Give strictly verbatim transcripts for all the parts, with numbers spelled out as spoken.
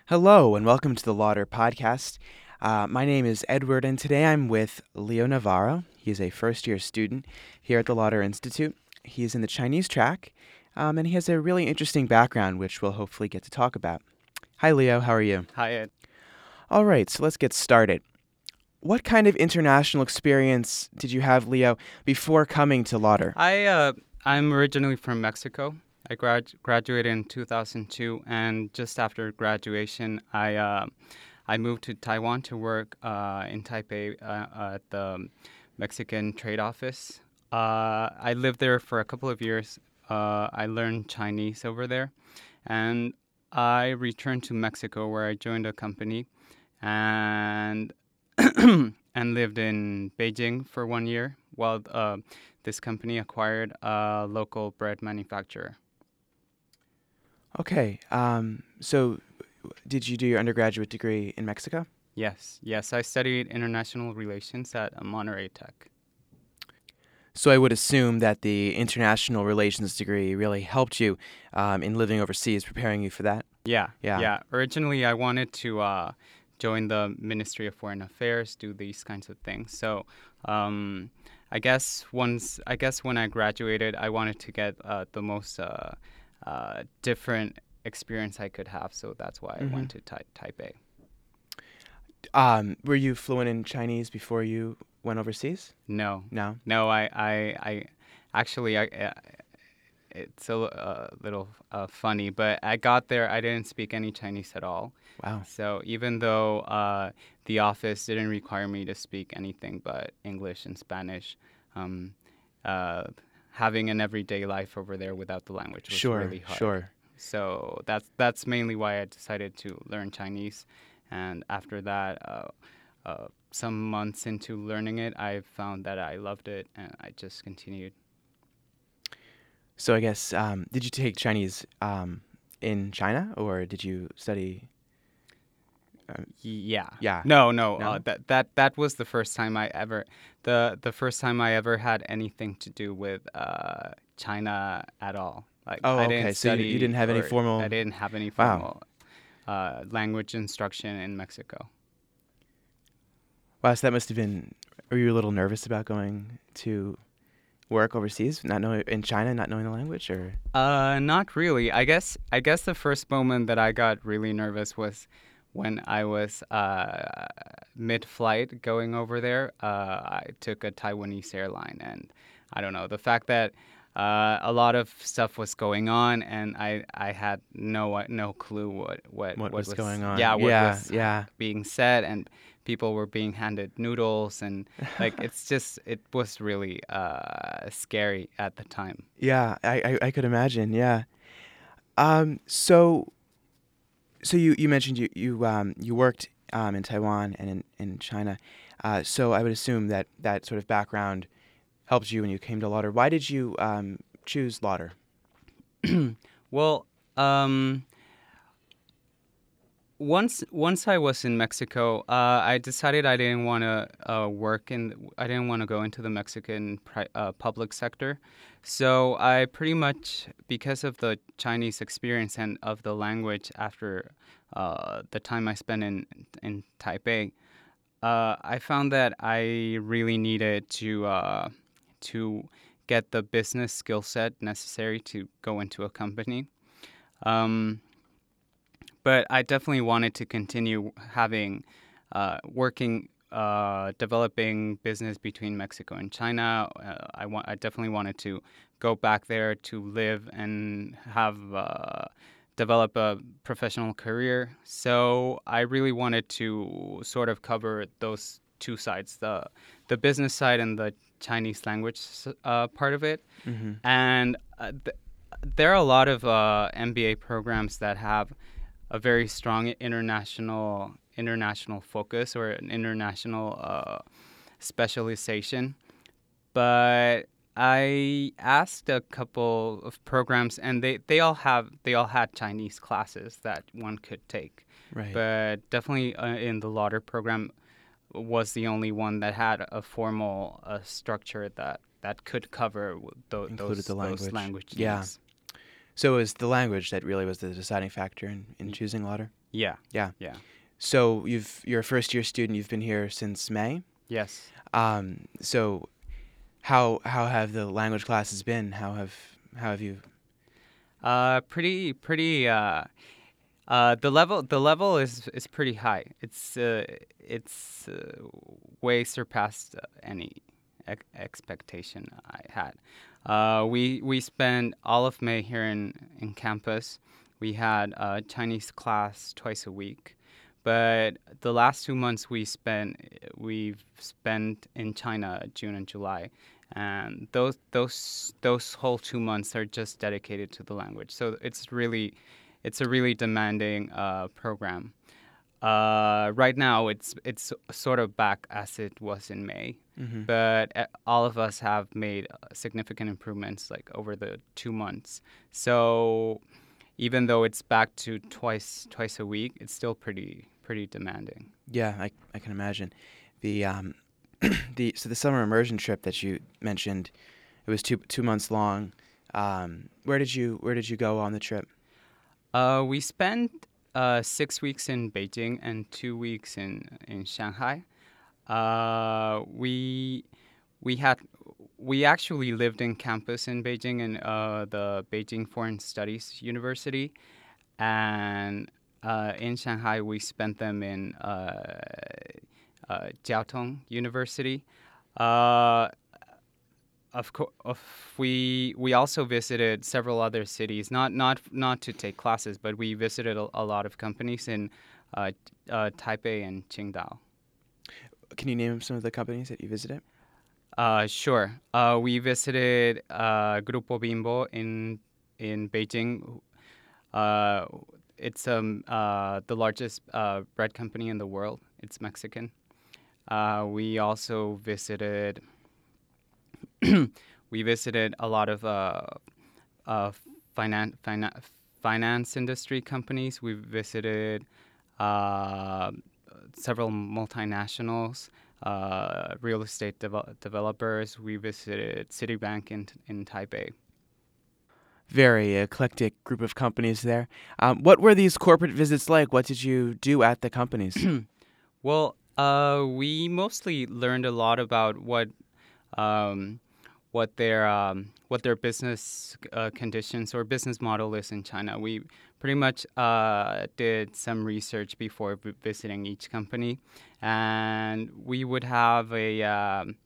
Hello, and welcome to the Lauder Podcast. Uh, my name is Edward, and today I'm with Leo Navarro. He is a first year student here at the Lauder Institute. He is in the Chinese track, um, and he has a really interesting background, which we'll hopefully get to talk about. Hi, Leo. How are you? Hi, Ed. All right, so let's get started. What kind of international experience did you have, Leo, before coming to Lauder? I uh, I'm originally from Mexico. I grad- graduated in two thousand two, and just after graduation, I uh, I moved to Taiwan to work uh, in Taipei uh, at the Mexican Trade Office. Uh, I lived there for a couple of years. Uh, I learned Chinese over there, and I returned to Mexico where I joined a company, and and lived in Beijing for one year while uh, this company acquired a local bread manufacturer. Okay, um, so did you do your undergraduate degree in Mexico? Yes, yes, I studied international relations at Monterey Tech. So I would assume that the international relations degree really helped you um, in living overseas, preparing you for that. Yeah, Yeah. yeah. Originally, I wanted to uh, join the Ministry of Foreign Affairs, do these kinds of things. So, um, I guess once, I guess when I graduated, I wanted to get uh, the most uh, uh, different experience I could have. So that's why I hmm went to tai- Taipei. Um, were you fluent in Chinese before you went overseas? No, No. no. I, I, I actually, I, uh, it's a uh, little uh, funny, but I got there. I didn't speak any Chinese at all. Wow. So even though uh, the office didn't require me to speak anything but English and Spanish, um, uh, having an everyday life over there without the language was Sure. really hard. Sure. So that's that's mainly why I decided to learn Chinese. And after that, uh, uh, some months into learning it, I found that I loved it, and I just continued. So I guess um, did you take Chinese um, in China or did you study? Um, Yeah. yeah. No, no. Uh, No. that that that was the first time I ever the the first time I ever had anything to do with uh, China at all. Like Oh, I okay. didn't So you you didn't study have any or I formal. didn't have any Wow. formal uh, language instruction in Mexico. Wow. So that must have been. Were you a little nervous about going to work overseas, not knowing in China, not knowing the language, or? Uh, not really. I guess I guess the first moment that I got really nervous was when I was uh, mid-flight going over there. Uh, I took a Taiwanese airline, and I don't know the fact that uh, a lot of stuff was going on, and I, I had no no clue what what What what was was going on? yeah what Yeah, was yeah. being said, and people were being handed noodles, and like it's just it was really uh, scary at the time. Yeah, I, I, I could imagine. Yeah. Um. So so you, you mentioned you you um you worked um in Taiwan and in in China. Uh. So I would assume that that sort of background helped you when you came to Lauder. Why did you um choose Lauder? Well, um, once once I was in Mexico, uh, I decided I didn't want to uh, work in. I didn't want to go into the Mexican pri- uh, public sector. So I pretty much, because of the Chinese experience and of the language after uh, the time I spent in in Taipei, uh, I found that I really needed to uh, to get the business skill set necessary to go into a company. Um, but I definitely wanted to continue having uh, working, uh, developing business between Mexico and China. Uh, I want, I definitely wanted to go back there to live and have uh, develop a professional career. So I really wanted to sort of cover those two sides, the the business side and the Chinese language uh, part of it. Mm-hmm. And uh, th- there are a lot of uh, M B A programs that have a very strong international international focus or an international uh, specialization. But I asked a couple of programs, and they, they all have they all had Chinese classes that one could take. Right. But definitely uh, in the Lauder program was the only one that had a formal uh, structure that, that could cover w- tho- Included those the those language. language Yeah. needs. So it was the language that really was the deciding factor in, in choosing Lauder? Yeah. Yeah. Yeah. So you've you're a first year student. You've been here since May. Yes. Um, so how how have the language classes been? How have how have you? Uh, pretty, pretty. Uh, uh, the level, the level is is pretty high. It's uh, it's uh, way surpassed uh, any ex- expectation I had. Uh, we we spent all of May here in in campus. We had a Chinese class twice a week, but the last two months we spent we've spent in China, June and July, and those those those whole two months are just dedicated to the language. So it's really it's a really demanding uh, program. Uh, right now, it's it's sort of back as it was in May, Hmm. but uh, all of us have made uh, significant improvements like over the two months. So even though it's back to twice twice a week, it's still pretty pretty demanding. Yeah, I I can imagine. The um the so the summer immersion trip that you mentioned, it was two two months long. Um, where did you where did you go on the trip? Uh, we spent uh, six weeks in Beijing and two weeks in in Shanghai. Uh, we we had we actually lived in campus in Beijing in uh, the Beijing Foreign Studies University, and uh, in Shanghai we spent them in uh, uh, Jiaotong University. Uh, of course, of we we also visited several other cities, not not not to take classes, but we visited a, a lot of companies in uh, uh, Taipei and Qingdao. Can you name some of the companies that you visited? Uh, sure. Uh, we visited uh, Grupo Bimbo in in Beijing. Uh, it's um uh, the largest uh, bread company in the world. It's Mexican. Uh, we also visited we visited a lot of uh, uh, finan- finan- finance industry companies. We visited uh, several multinationals, uh, real estate devel- developers. We visited Citibank in in Taipei. Very eclectic group of companies there. Um, what were these corporate visits like? What did you do at the companies? Well, uh, we mostly learned a lot about what um, what their um, what their business uh, conditions or business model is in China. We pretty much uh, did some research before v- visiting each company, and we would have a um,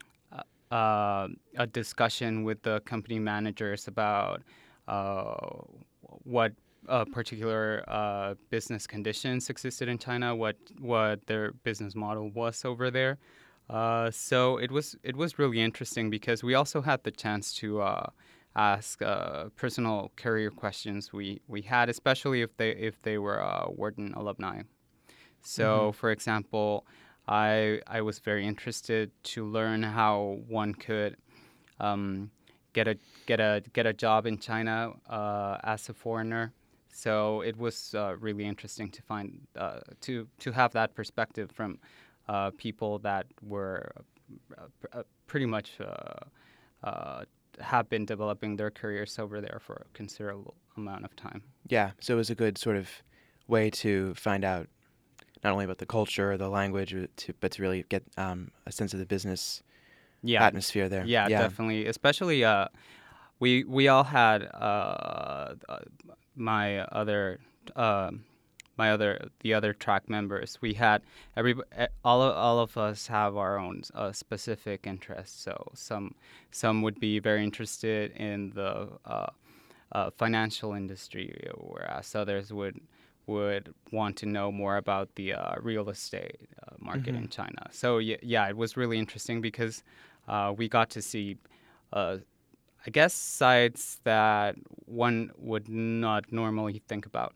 uh, a discussion with the company managers about uh, what uh, particular uh, business conditions existed in China, what what their business model was over there. Uh, so it was it was really interesting because we also had the chance to uh, ask uh, personal career questions we, we had, especially if they if they were uh, Wharton alumni. Hmm. So, for example, I I was very interested to learn how one could um, get a get a get a job in China uh, as a foreigner. So it was uh, really interesting to find uh, to to have that perspective from uh, people that were uh, pr- uh, pretty much uh, uh, have been developing their careers over there for a considerable amount of time. Yeah, so it was a good sort of way to find out not only about the culture or the language, uh, to, but to really get um, a sense of the business Yeah, atmosphere there. yeah, Yeah. definitely. Especially uh, we we all had uh, uh, my other uh, my other the other track members. We had every eh, all of, all of us have our own uh, specific interests. So some some would be very interested in the uh, uh, financial industry, whereas others would would want to know more about the uh, real estate uh, market Hmm. in China. So yeah, yeah, it was really interesting because uh, we got to see uh, I guess sites that one would not normally think about.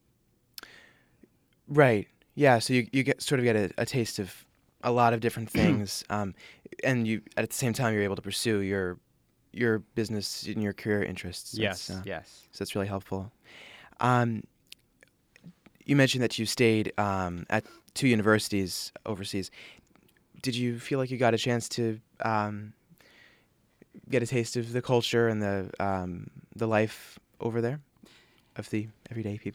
Right. Yeah. So you you get sort of get a, a taste of a lot of different things, um, and you at the same time you're able to pursue your your business and your career interests. That's Yes, uh, yes. so that's really helpful. Um, you mentioned that you stayed um, at two universities overseas. Did you feel like you got a chance to um, get a taste of the culture and the um, the life over there of the everyday people?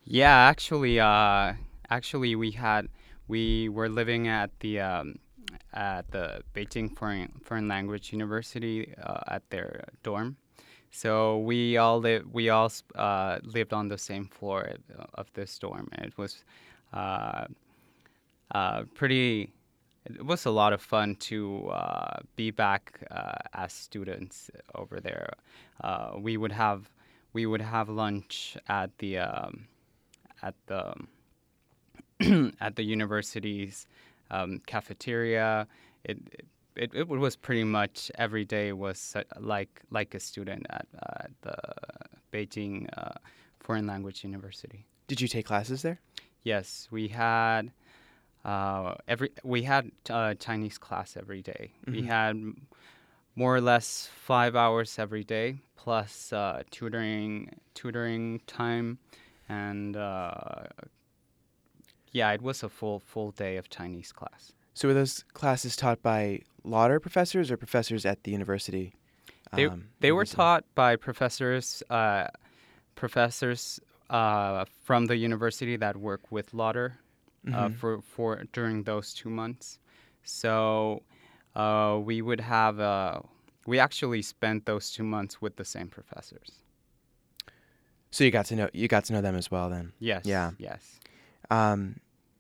Yeah, actually, uh, actually, we had we were living at the um, at the Beijing Foreign Foreign Language University uh, at their dorm. So we all live we all s- uh, lived on the same floor of of this dorm, and it was uh, uh, pretty. It was a lot of fun to uh, be back uh, as students over there. Uh, we would have we would have lunch at the um, at the at the university's um, cafeteria. It, it it was pretty much every day was su- like like a student at uh, the Beijing uh, Foreign Language University. Did you take classes there? Yes, we had uh, every we had uh, Chinese class every day. We Hmm. had m- more or less five hours every day, plus uh, tutoring tutoring time, and uh, yeah, it was a full full day of Chinese class. So were those classes taught by Lauder professors or professors at the university? They Um, they were university. taught by professors uh, professors uh, from the university that work with Lauder uh, Hmm. for for during those two months. So uh, we would have uh, we actually spent those two months with the same professors. So you got to know you got to know them as well then. Yeah. Yes, yes. Um,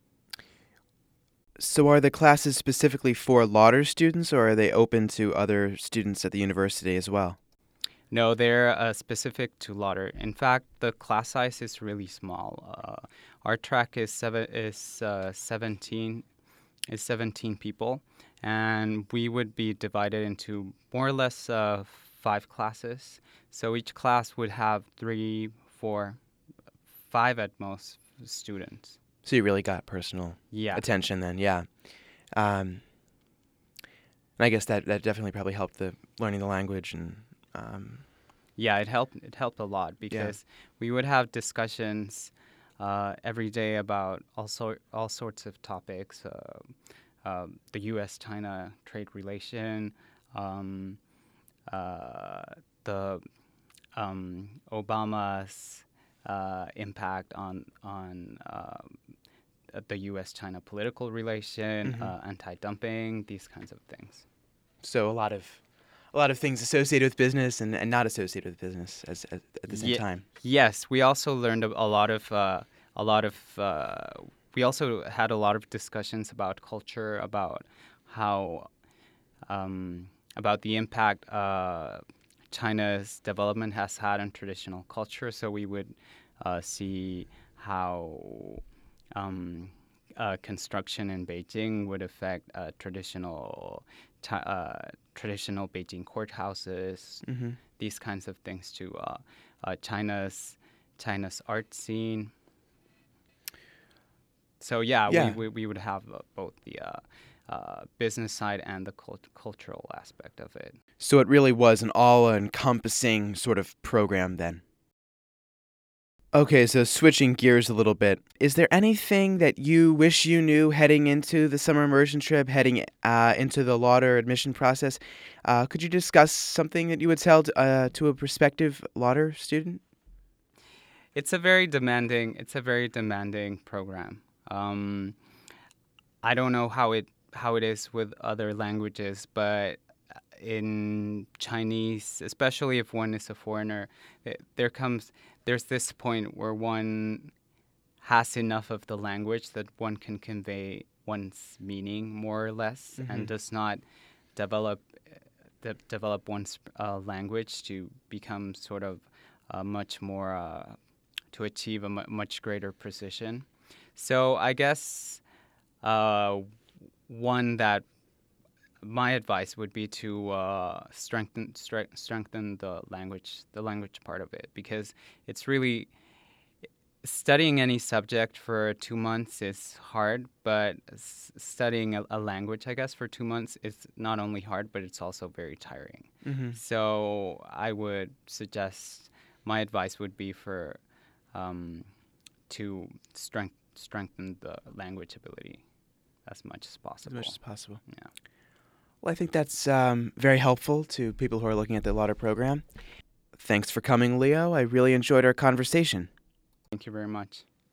so are the classes specifically for Lauder students, or are they open to other students at the university as well? No, they're uh, specific to Lauder. In fact, the class size is really small. Uh, our track is seven is uh, seventeen is seventeen people, and we would be divided into more or less uh, five classes. So each class would have three, four, five at most students. So you really got personal Yeah, attention then, yeah. Um, and I guess that, that definitely probably helped the learning the language and um, yeah, it helped. It helped a lot yeah. because we would have discussions uh, every day about all sort all sorts of topics. Uh, um, the U S China trade relation, um, uh, the um, Obama's uh, impact on on um, the U S China political relation, Hmm. uh, anti-dumping, these kinds of things. So a lot of a lot of things associated with business and, and not associated with business as, as at the same Ye- time. yes, we also learned a, a lot of uh, a lot of. Uh, we also had a lot of discussions about culture, about how um, about the impact uh, China's development has had on traditional culture. So we would uh, see how um, uh, construction in Beijing would affect uh, traditional Chi- uh, traditional Beijing courthouses, Hmm. these kinds of things to uh, uh, China's China's art scene. So yeah, we, Yeah. we, we would have uh, both the uh, uh, business side and the cult- cultural aspect of it. So it really was an all-encompassing sort of program then. Okay, so switching gears a little bit, is there anything that you wish you knew heading into the summer immersion trip, heading uh, into the Lauder admission process? Uh, could you discuss something that you would tell t- uh, to a prospective Lauder student? It's a very demanding. It's a very demanding program. Um, I don't know how it how it is with other languages, but in Chinese, especially if one is a foreigner, th- there comes there's this point where one has enough of the language that one can convey one's meaning more or less, Hmm. and does not develop de- develop one's uh, language to become sort of uh, much more uh, to achieve a mu much greater precision. So I guess uh, one that my advice would be to uh, strengthen stre- strengthen the language the language part of it, because it's really studying any subject for two months is hard, but s- studying a, a language, I guess, for two months is not only hard, but it's also very tiring. Hmm. So I would suggest my advice would be for um, to strength, strengthen the language ability as much as As much possible. as possible. Yeah. Well, I think that's um, very helpful to people who are looking at the Lauder program. Thanks for coming, Leo. I really enjoyed our conversation. Thank you very much.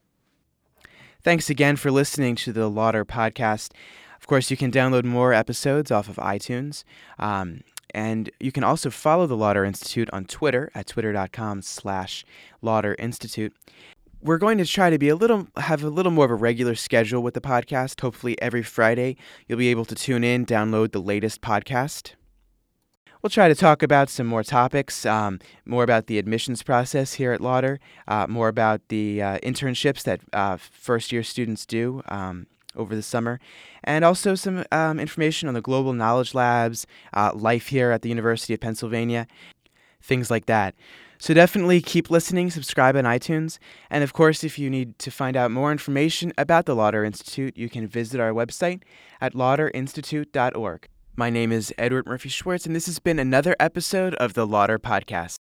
Thanks again for listening to the Lauder podcast. Of course, you can download more episodes off of iTunes. Um, and you can also follow the Lauder Institute on Twitter at twitter.com slash Lauder Institute. We're going to try to be a little, have a little more of a regular schedule with the podcast. Hopefully every Friday you'll be able to tune in, download the latest podcast. We'll try to talk about some more topics, um, more about the admissions process here at Lauder, uh, more about the uh, internships that uh, first-year students do um, over the summer, and also some um, information on the Global Knowledge Labs, uh, life here at the University of Pennsylvania, things like that. So definitely keep listening, subscribe on iTunes, and of course, if you need to find out more information about the Lauder Institute, you can visit our website at lauder institute dot org. My name is Edward Murphy Schwartz, and this has been another episode of the Lauder Podcast.